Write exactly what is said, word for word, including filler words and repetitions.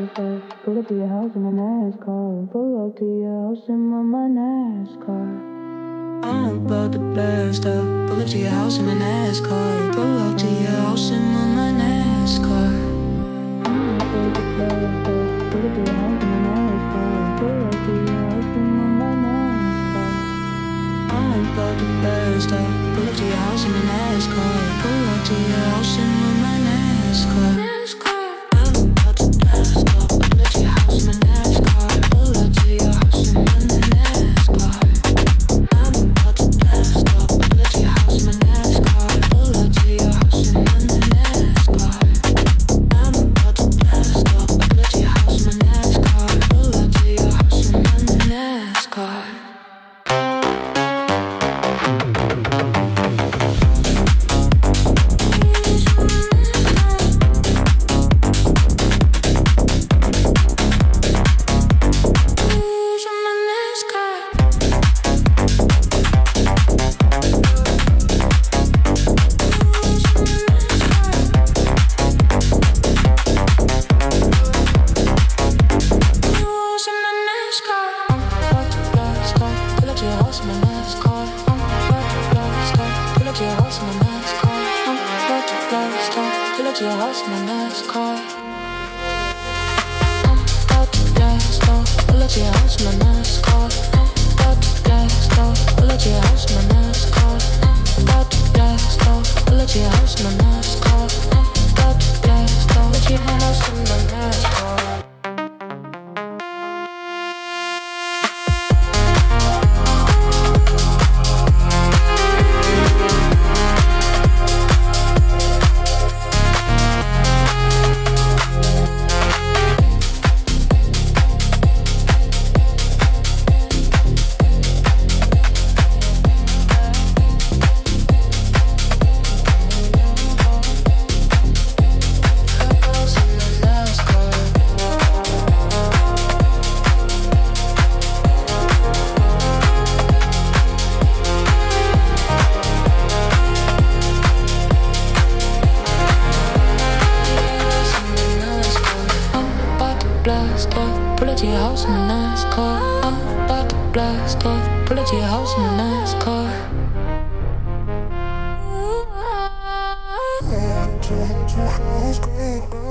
blast off. Pull up to your house in my NASCAR. Pull up to your house in my, my NASCAR. I'm about to blast off. Pull up to your house in my NASCAR. Pull up to your house in my, my NASCAR. I'm about to blast off. Pull up to your house in my NASCAR. Pull up to your house in my, my NASCAR. I'm about to blast off. Pull up to your house in my NASCAR. Pull up to your house in my, my NASCAR. To your house, girl.